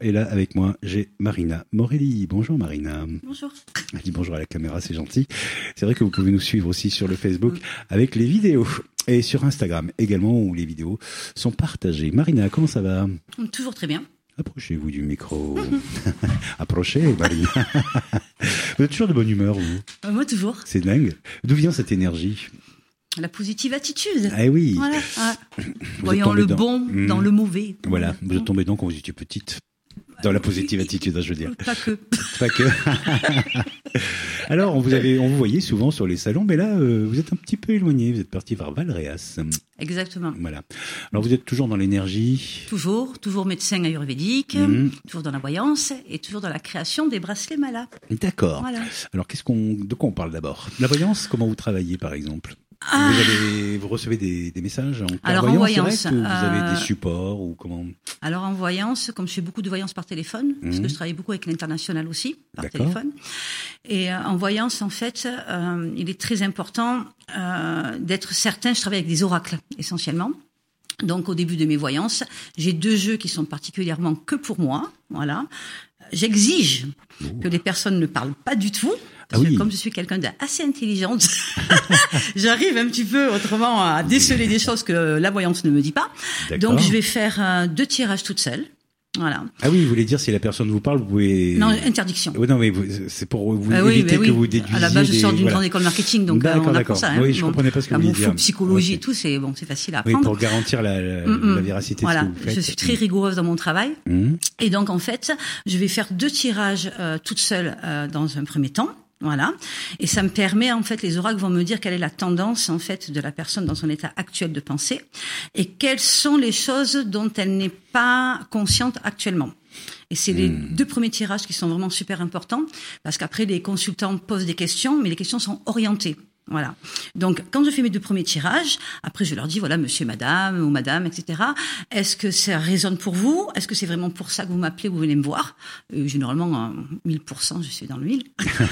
Et là, avec moi, j'ai Marina Morelli. Bonjour Marina. Bonjour. Elle dit bonjour à la caméra, c'est gentil. C'est vrai que vous pouvez nous suivre aussi sur le Facebook avec les vidéos. Et sur Instagram également, où les vidéos sont partagées. Marina, comment ça va? Toujours très bien. Approchez-vous du micro. Approchez, Marina. Vous êtes toujours de bonne humeur, vous? Moi, toujours. C'est dingue. D'où vient cette énergie? La positive attitude. Ah oui. Voilà. Voyons le bon dans le mauvais. Voilà, vous êtes tombée dedans quand vous étiez petite. Dans la positive attitude, je veux dire. Pas que. Pas que. Alors, on vous voyait souvent sur les salons, mais là, vous êtes un petit peu éloigné. Vous êtes parti vers Valréas. Exactement. Voilà. Alors, vous êtes toujours dans l'énergie. Toujours médecin ayurvédique, toujours dans la voyance et toujours dans la création des bracelets Mala. D'accord. Voilà. Alors, de quoi on parle d'abord? La voyance, comment vous travaillez, par exemple? Vous recevez des messages en voyance, ou vous avez des supports ou comment? Alors en voyance, comme je fais beaucoup de voyance par téléphone, parce que je travaille beaucoup avec l'international aussi par téléphone. Et en voyance, en fait, il est très important d'être certain. Je travaille avec des oracles essentiellement. Donc au début de mes voyances, j'ai 2 jeux qui sont particulièrement que pour moi. Voilà. J'exige que les personnes ne parlent pas du tout. Parce que comme je suis quelqu'un d'assez intelligente, j'arrive un petit peu autrement à déceler des choses que la voyance ne me dit pas. D'accord. Donc je vais faire 2 tirages toute seule. Voilà. Ah oui, vous voulez dire si la personne vous parle, vous pouvez... Non, interdiction. Oui, non, mais c'est pour vous éviter que vous déduisiez... À la base, je sors d'une grande école marketing, donc on apprend ça. Oui, je comprenais pas ce que vous vouliez dire. Psychologie et tout, c'est facile à apprendre. Oui, pour garantir la véracité de ce que vous faites. Je suis très rigoureuse dans mon travail. Et donc, en fait, je vais faire 2 tirages toute seule dans un premier temps. Voilà. Et ça me permet, en fait, les oracles vont me dire quelle est la tendance, en fait, de la personne dans son état actuel de pensée et quelles sont les choses dont elle n'est pas consciente actuellement. Et c'est les 2 premiers tirages qui sont vraiment super importants parce qu'après, les consultants posent des questions, mais les questions sont orientées. Voilà. Donc, quand je fais mes 2 premiers tirages, après, je leur dis, voilà, monsieur, madame, ou madame, etc. Est-ce que ça résonne pour vous? Est-ce que c'est vraiment pour ça que vous m'appelez, vous venez me voir? Généralement, 1000%, je suis dans le 1000.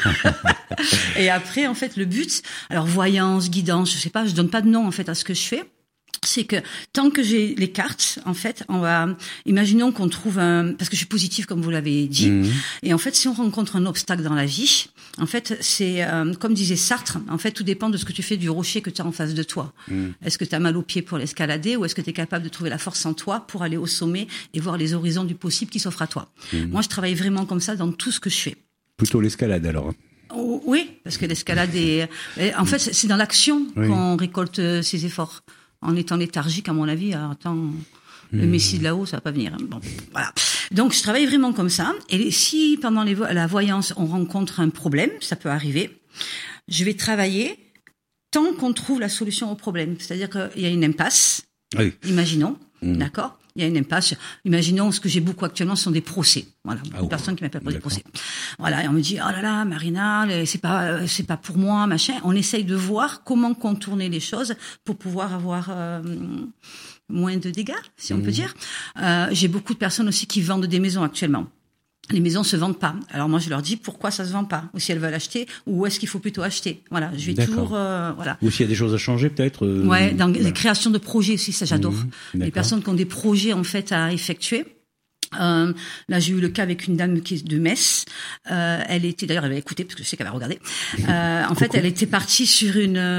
Et après, en fait, le but, alors, voyance, guidance, je sais pas, je donne pas de nom, en fait, à ce que je fais. C'est que tant que j'ai les cartes, en fait, imaginons qu'on trouve parce que je suis positive comme vous l'avez dit, et en fait, si on rencontre un obstacle dans la vie, en fait, c'est comme disait Sartre, en fait, tout dépend de ce que tu fais du rocher que tu as en face de toi. Est-ce que tu as mal aux pieds pour l'escalader ou est-ce que tu es capable de trouver la force en toi pour aller au sommet et voir les horizons du possible qui s'offrent à toi? Moi, je travaille vraiment comme ça dans tout ce que je fais. Plutôt l'escalade alors. Oui, parce que l'escalade en fait, c'est dans l'action qu'on récolte ses efforts. En étant léthargique, à mon avis, le Messie de là-haut, ça va pas venir. Bon, voilà. Donc, je travaille vraiment comme ça. Et si, pendant la voyance, on rencontre un problème, ça peut arriver, je vais travailler tant qu'on trouve la solution au problème. C'est-à-dire qu'il y a une impasse. Oui. Imaginons. D'accord? Il y a une impasse. Imaginons, ce que j'ai beaucoup actuellement, ce sont des procès. Voilà. Beaucoup de personnes qui m'appellent pour des procès. Voilà. Et on me dit, oh là là, Marina, c'est pas pour moi, machin. On essaye de voir comment contourner les choses pour pouvoir avoir, moins de dégâts, si on peut dire. J'ai beaucoup de personnes aussi qui vendent des maisons actuellement. Les maisons se vendent pas. Alors moi je leur dis pourquoi ça se vend pas, ou si elles veulent acheter, ou où est-ce qu'il faut plutôt acheter. Voilà, je vais toujours voilà. Ou s'il y a des choses à changer peut-être. Ouais, dans les créations de projets aussi, ça j'adore. Les personnes qui ont des projets en fait à effectuer. Là, j'ai eu le cas avec une dame qui est de Metz. Elle était, d'ailleurs, elle avait écouté parce que je sais qu'elle va regarder. En fait, elle était partie sur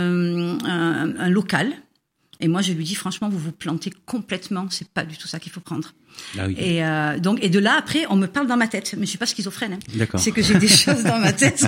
un local. Et moi, je lui dis, franchement, vous vous plantez complètement. C'est pas du tout ça qu'il faut prendre. Ah oui. Et de là, après, on me parle dans ma tête. Mais je suis pas schizophrène. D'accord. C'est que j'ai des choses dans ma tête.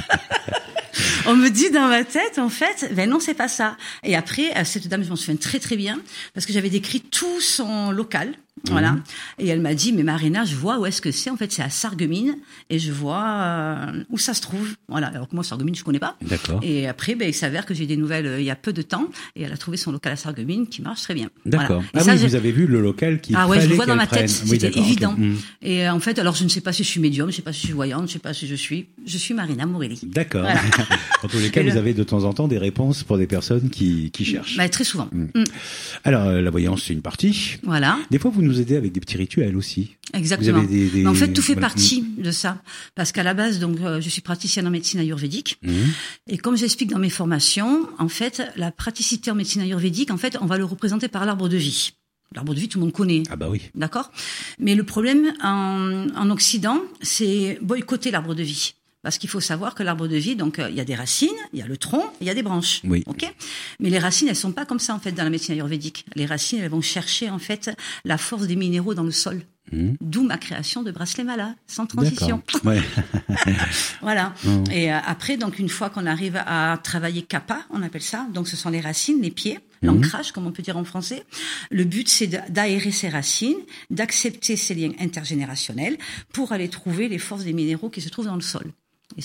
On me dit dans ma tête, en fait, ben non, c'est pas ça. Et après, cette dame, je m'en souviens très très bien, parce que j'avais décrit tout son local. Voilà. Et elle m'a dit, mais Marina, je vois où est-ce que c'est. En fait, c'est à Sarreguemines et je vois où ça se trouve. Voilà. Alors que moi, Sarreguemines, je connais pas. D'accord. Et après, ben, il s'avère que j'ai des nouvelles il y a peu de temps et elle a trouvé son local à Sarreguemines qui marche très bien. D'accord. Voilà. Ah oui, vous avez vu le local qui Ah ouais, je le vois dans ma prenne. tête. C'était évident. Okay. Et en fait, alors je ne sais pas si je suis médium, je sais pas si je suis voyante, je sais pas si je suis Marina Morelli. D'accord. Voilà. En tous les cas, vous avez de temps en temps des réponses pour des personnes qui cherchent. Bah, très souvent. Alors, la voyance, c'est une partie. Voilà. Des fois, vous nous aidez avec des petits rituels aussi. Exactement. Vous avez Mais en fait, tout fait partie de ça. Parce qu'à la base, donc, je suis praticienne en médecine ayurvédique. Et comme j'explique dans mes formations, en fait, la praticité en médecine ayurvédique, en fait, on va le représenter par l'arbre de vie. L'arbre de vie, tout le monde connaît. Ah bah oui. D'accord. Mais le problème en Occident, c'est boycotter l'arbre de vie. Parce qu'il faut savoir que l'arbre de vie, donc il y a des racines, il y a le tronc, il y a des branches. Oui. Ok. Mais les racines, elles sont pas comme ça en fait dans la médecine ayurvédique. Les racines, elles vont chercher en fait la force des minéraux dans le sol. D'où ma création de bracelet Mala, sans transition. Ouais. Voilà. Et après, donc une fois qu'on arrive à travailler kappa, on appelle ça. Donc ce sont les racines, les pieds, l'ancrage, comme on peut dire en français. Le but, c'est d'aérer ces racines, d'accepter ces liens intergénérationnels pour aller trouver les forces des minéraux qui se trouvent dans le sol. Et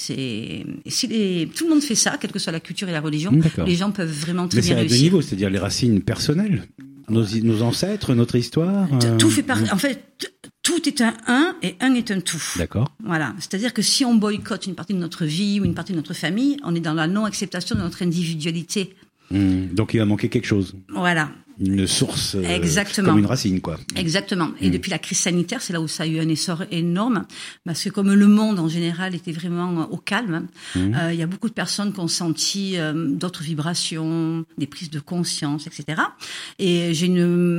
si tout le monde fait ça, quelle que soit la culture et la religion, les gens peuvent vraiment très bien réussir. Mais c'est à deux niveaux, c'est-à-dire les racines personnelles, nos ancêtres, notre histoire. Tout fait partie. En fait, tout est un 1 et 1 est un tout. D'accord. Voilà. C'est-à-dire que si on boycotte une partie de notre vie ou une partie de notre famille, on est dans la non-acceptation de notre individualité. Donc il va manquer quelque chose. Voilà. Une source Exactement. Comme une racine, quoi. Exactement. Et depuis la crise sanitaire, c'est là où ça a eu un essor énorme, parce que comme le monde en général était vraiment au calme, il y a beaucoup de personnes qui ont senti d'autres vibrations, des prises de conscience, etc. Et j'ai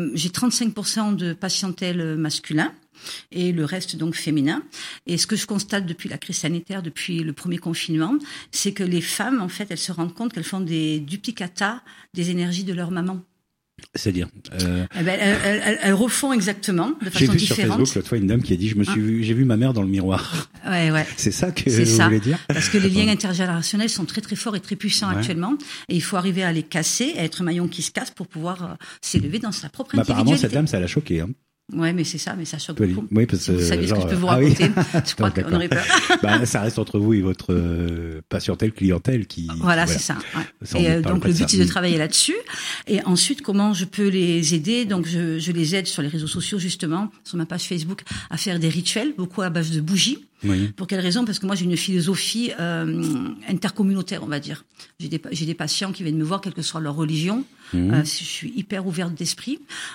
35% de patientèle masculin. Et le reste donc féminin. Et ce que je constate depuis la crise sanitaire, depuis le premier confinement, c'est que les femmes, en fait, elles se rendent compte qu'elles font des duplicata des énergies de leur maman. C'est-à-dire elles refont exactement de façon différente. J'ai vu sur Facebook l'autre fois une dame qui a dit j'ai vu ma mère dans le miroir. Ouais. C'est ça que vous voulez dire? Parce que les liens intergénérationnels sont très très forts et très puissants actuellement, et il faut arriver à les casser, à être un maillon qui se casse pour pouvoir s'élever dans sa propre individualité. Apparemment cette dame ça l'a choquée. Ouais, mais c'est ça choque beaucoup. Oui, parce que vous saviez ce que je peux vous raconter. Je crois qu'on aurait peur. Ça reste entre vous et votre patientèle, clientèle qui. Voilà. C'est ça. Ouais. Et donc le but c'est de travailler là-dessus. Et ensuite, comment je peux les aider? Donc je les aide sur les réseaux sociaux justement, sur ma page Facebook, à faire des rituels, beaucoup à base de bougies. Oui. Pour quelle raison? Parce que moi j'ai une philosophie intercommunautaire, on va dire. J'ai des patients qui viennent me voir, quelle que soit leur religion. Je suis hyper ouverte d'esprit.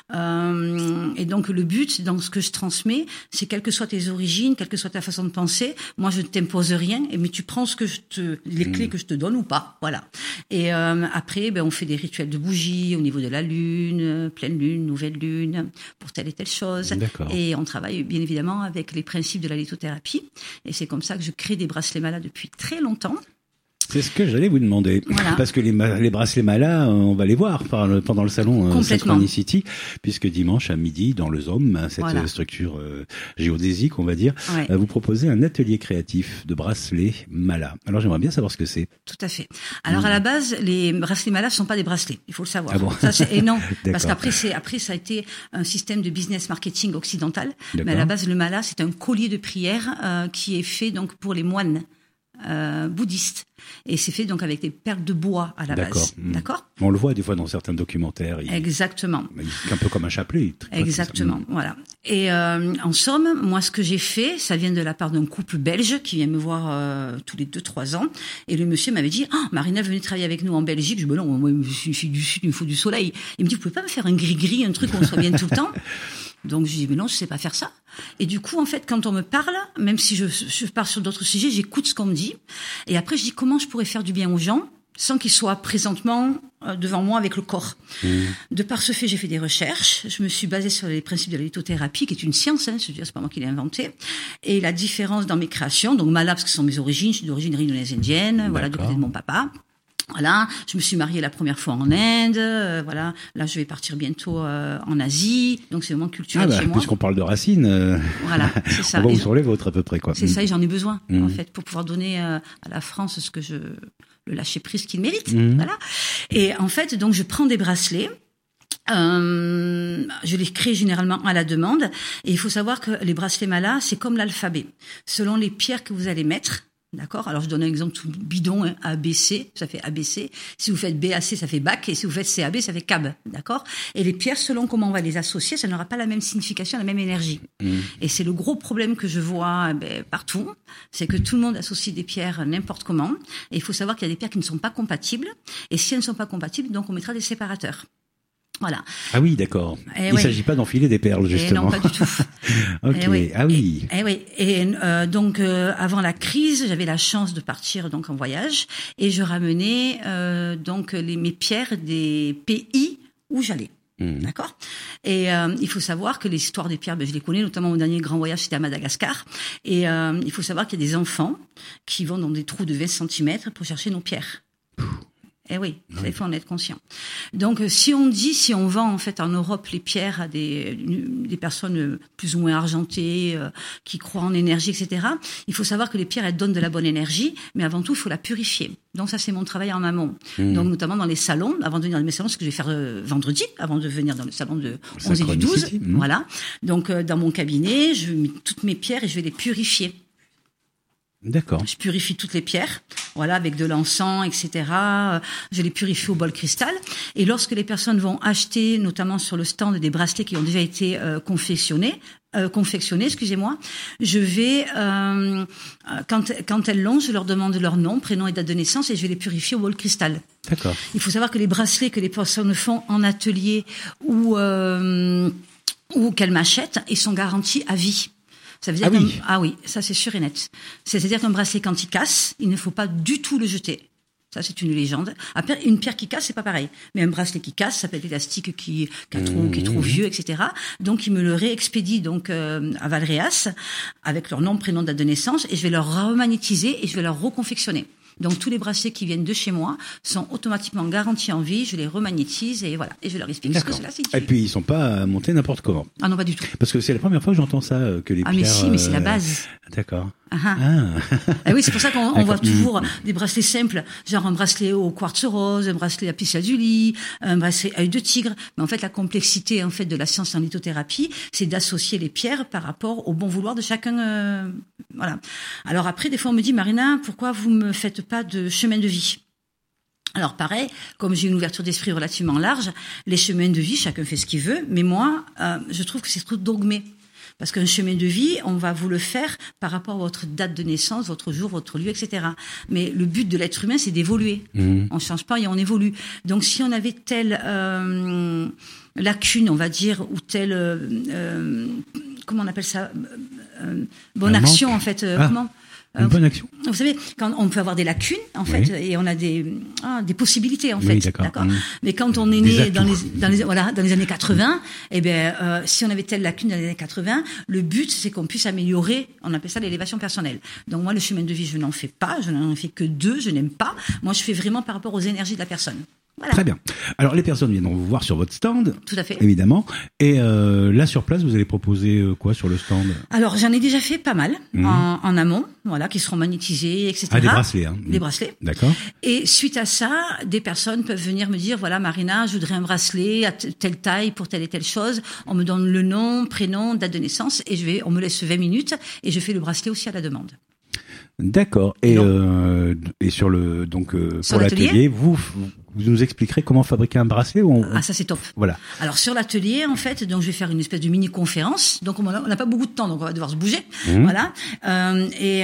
Et donc le but dans ce que je transmets, c'est quelles que soient tes origines, quelle que soit ta façon de penser, moi je ne t'impose rien, mais tu prends les clés que je te donne ou pas. Voilà. Et après, on fait des rituels de bougies au niveau de la lune, pleine lune, nouvelle lune, pour telle et telle chose. D'accord. Et on travaille bien évidemment avec les principes de la lithothérapie. Et c'est comme ça que je crée des bracelets Mala depuis très longtemps. C'est ce que j'allais vous demander. Voilà. Parce que les bracelets Mala, on va les voir pendant le salon Synchronicity, puisque dimanche à midi, dans le ZOM, cette structure géodésique, on va dire, vous proposez un atelier créatif de bracelets Mala. Alors j'aimerais bien savoir ce que c'est. Tout à fait. Alors à la base, les bracelets Mala ne sont pas des bracelets, il faut le savoir. Ah bon? Et non, parce qu'après ça a été un système de business marketing occidental. Mais à la base, le Mala, c'est un collier de prière qui est fait donc pour les moines. Bouddhiste, et c'est fait donc avec des perles de bois à la base. D'accord. On le voit des fois dans certains documentaires. Exactement. Un peu comme un chapelet. Exactement. Voilà. Et en somme, moi, ce que j'ai fait, ça vient de la part d'un couple belge qui vient me voir tous les 2-3 ans. Et le monsieur m'avait dit, Marina, venez travailler avec nous en Belgique. Je dis, non, moi, je suis du sud, il me faut du soleil. Il me dit, vous pouvez pas me faire un gris-gris, un truc où on soit bien tout le temps? Donc je dis, mais non, je sais pas faire ça. Et du coup, en fait, quand on me parle, même si je pars sur d'autres sujets, j'écoute ce qu'on me dit. Et après, je dis, comment je pourrais faire du bien aux gens sans qu'ils soient présentement devant moi avec le corps. De par ce fait, j'ai fait des recherches. Je me suis basée sur les principes de la lithothérapie, qui est une science, je veux dire, c'est pas moi qui l'ai inventé. Et la différence dans mes créations, donc Mala, parce que ce sont mes origines, je suis d'origine réunionnaise indienne, voilà, du côté de mon papa. Voilà, je me suis mariée la première fois en Inde, voilà. Là, je vais partir bientôt en Asie, donc c'est vraiment culturel chez moi. Puisqu'on parle de racines, voilà, c'est ça. On va sur les vôtres à peu près, quoi. C'est ça, et j'en ai besoin en fait pour pouvoir donner à la France le lâcher prise qu'il mérite, voilà. Et en fait, donc je prends des bracelets. Je les crée généralement à la demande, et il faut savoir que les bracelets Mala, c'est comme l'alphabet. Selon les pierres que vous allez mettre. D'accord. Alors je donne un exemple tout bidon, ABC, ça fait ABC. Si vous faites BAC, ça fait BAC, et si vous faites CAB, ça fait CAB. D'accord. Et les pierres, selon comment on va les associer, ça n'aura pas la même signification, la même énergie. Et c'est le gros problème que je vois partout, c'est que tout le monde associe des pierres n'importe comment. Et il faut savoir qu'il y a des pierres qui ne sont pas compatibles. Et si elles ne sont pas compatibles, donc on mettra des séparateurs. Voilà. Ah oui, d'accord. Il ne s'agit pas d'enfiler des perles, justement. Non, pas du tout. Ok. Ah oui. Et donc avant la crise, j'avais la chance de partir donc en voyage, et je ramenais donc mes pierres des pays où j'allais. D'accord. Et il faut savoir que les histoires des pierres, je les connais, notamment mon dernier grand voyage, c'était à Madagascar. Et il faut savoir qu'il y a des enfants qui vont dans des trous de 20 cm pour chercher nos pierres. Eh oui, il faut en être conscient. Donc, si on vend en fait en Europe les pierres à des personnes plus ou moins argentées, qui croient en énergie, etc., il faut savoir que les pierres, elles donnent de la bonne énergie, mais avant tout, il faut la purifier. Donc ça, c'est mon travail en amont. Donc, notamment dans les salons, avant de venir dans mes salons, ce que je vais faire vendredi, avant de venir dans le salon de 11 et du 12. Voilà. Donc, dans mon cabinet, je mets toutes mes pierres et je vais les purifier. D'accord. Je purifie toutes les pierres, voilà, avec de l'encens, etc. Je les purifie au bol cristal. Et lorsque les personnes vont acheter, notamment sur le stand, des bracelets qui ont déjà été confectionnés, excusez-moi, je vais, quand elles l'ont, je leur demande leur nom, prénom et date de naissance et je vais les purifier au bol cristal. D'accord. Il faut savoir que les bracelets que les personnes font en atelier ou qu'elles m'achètent, ils sont garantis à vie. Ça veut dire oui, ça c'est sûr et net. C'est-à-dire qu'un bracelet, quand il casse, il ne faut pas du tout le jeter. Ça, c'est une légende. Après, une pierre qui casse, c'est pas pareil. Mais un bracelet qui casse, ça peut être l'élastique qui est trop vieux, etc. Donc, ils me le réexpédient à Valréas avec leur nom, prénom, date de naissance, et je vais leur remagnétiser et je vais leur reconfectionner. Donc, tous les bracelets qui viennent de chez moi sont automatiquement garantis en vie. Je les remagnétise et voilà. Et je leur explique ce que cela signifie. Et puis, ils sont pas montés n'importe comment. Ah non, pas du tout. Parce que c'est la première fois que j'entends ça, que les pierres... Ah mais si, mais c'est la base. D'accord. Et oui, c'est pour ça qu'on voit toujours des bracelets simples, genre un bracelet au quartz rose, un bracelet à lapis-lazuli, un bracelet œil de tigre. Mais en fait, la complexité en fait de la science en lithothérapie, c'est d'associer les pierres par rapport au bon vouloir de chacun. Voilà. Alors après, des fois, on me dit, Marina, pourquoi vous me faites pas de chemin de vie ? Alors pareil, comme j'ai une ouverture d'esprit relativement large, les chemins de vie, chacun fait ce qu'il veut, mais moi, je trouve que c'est trop dogmé. Parce qu'un chemin de vie, on va vous le faire par rapport à votre date de naissance, votre jour, votre lieu, etc. Mais le but de l'être humain, c'est d'évoluer. On ne change pas et on évolue. Donc si on avait telle lacune, on va dire, ou telle... comment on appelle ça bonne action, en fait. Comment une bonne action. Vous savez, quand on peut avoir des lacunes, en fait, et on a des possibilités, en fait. Oui, d'accord. Mais quand on est né dans les années 80, si on avait telle lacune dans les années 80, le but, c'est qu'on puisse améliorer, on appelle ça l'élévation personnelle. Donc moi, le chemin de vie, je n'en fais pas, je n'en fais que 2, je n'aime pas. Moi, je fais vraiment par rapport aux énergies de la personne. Voilà. Très bien. Alors, les personnes viendront vous voir sur votre stand. Tout à fait. Évidemment. Et là, sur place, vous allez proposer quoi sur le stand ? Alors, j'en ai déjà fait pas mal en amont, voilà, qui seront magnétisés, etc. Ah, des bracelets, hein. Des bracelets. D'accord. Et suite à ça, des personnes peuvent venir me dire, voilà, Marina, je voudrais un bracelet à telle taille pour telle et telle chose. On me donne le nom, prénom, date de naissance, et on me laisse 20 minutes, et je fais le bracelet aussi à la demande. D'accord. Et sur le pour l'atelier, vous nous expliquerez comment fabriquer un bracelet Ah, ça c'est top. Voilà. Alors sur l'atelier, en fait, donc je vais faire une espèce de mini conférence. Donc on n'a pas beaucoup de temps, donc on va devoir se bouger. Voilà. Et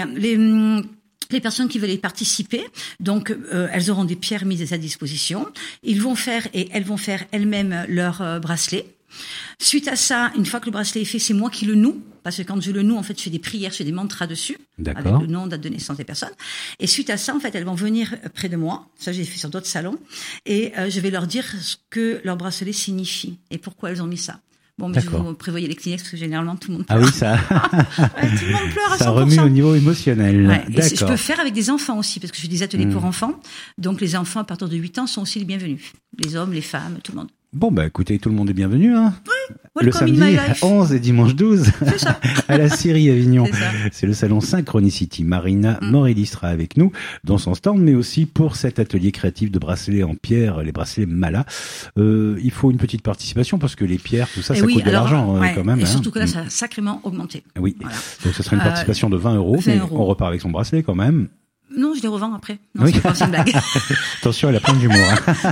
les personnes qui veulent y participer, donc elles auront des pierres mises à disposition. Elles vont faire elles-mêmes leur bracelet. Suite à ça, une fois que le bracelet est fait, c'est moi qui le noue. Parce que quand je le noue, en fait, je fais des prières, je fais des mantras dessus. D'accord. Avec le nom, date de naissance des personnes. Et suite à ça, en fait, elles vont venir près de moi. Ça, j'ai fait sur d'autres salons. Et je vais leur dire ce que leur bracelet signifie et pourquoi elles ont mis ça. Bon, mais D'accord. je vous prévoyez les Kleenex parce que généralement tout le monde pleure. Ah oui, ça. Ouais, tout le monde pleure à 100%. Ça remue au niveau émotionnel. Ouais. Et D'accord. je peux faire avec des enfants aussi parce que je fais des ateliers pour enfants. Donc les enfants à partir de 8 ans sont aussi les bienvenus. Les hommes, les femmes, tout le monde. Bon, bah écoutez, tout le monde est bienvenu. Hein. Oui, le samedi 11 et dimanche 12 c'est ça. à la Syrie Avignon. C'est ça. C'est le salon Synchronicity. Marina Morelli sera avec nous dans son stand, mais aussi pour cet atelier créatif de bracelets en pierre, les bracelets Mala. Il faut une petite participation parce que les pierres, tout ça, ça coûte de l'argent quand même. Et surtout que là, ça a sacrément augmenté. Oui, voilà. Donc ça sera une participation de 20 €, mais on repart avec son bracelet quand même. Non, je les revends après. Non, c'est pas une blague. Attention, elle a plein d'humour.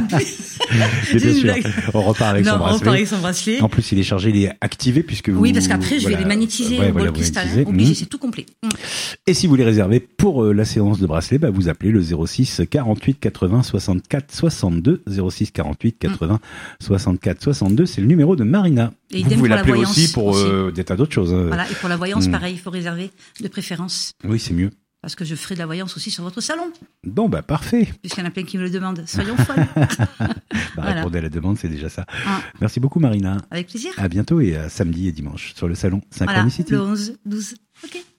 Bien sûr. On repart avec son bracelet. On repart avec son bracelet. En plus, il est chargé, il est activé puisque vous... Oui, parce qu'après, je vais les magnétiser au bol cristal. Obligé, c'est tout complet. Et si vous les réservez pour la séance de bracelet, vous appelez le 06 48 80 64 62. 06 48 80 64 62, c'est le numéro de Marina. Et vous pouvez l'appeler aussi pour des tas d'autres choses. Voilà, et pour la voyance, pareil, il faut réserver de préférence. Oui, c'est mieux. parce que je ferai de la voyance aussi sur votre salon. Bon, parfait. Puisqu'il y en a plein qui me le demandent. Soyons folles. Répondre à la demande, c'est déjà ça. Merci beaucoup, Marina. Avec plaisir. À bientôt et à samedi et dimanche sur le salon Synchronicity. Le 11, 12. Ok.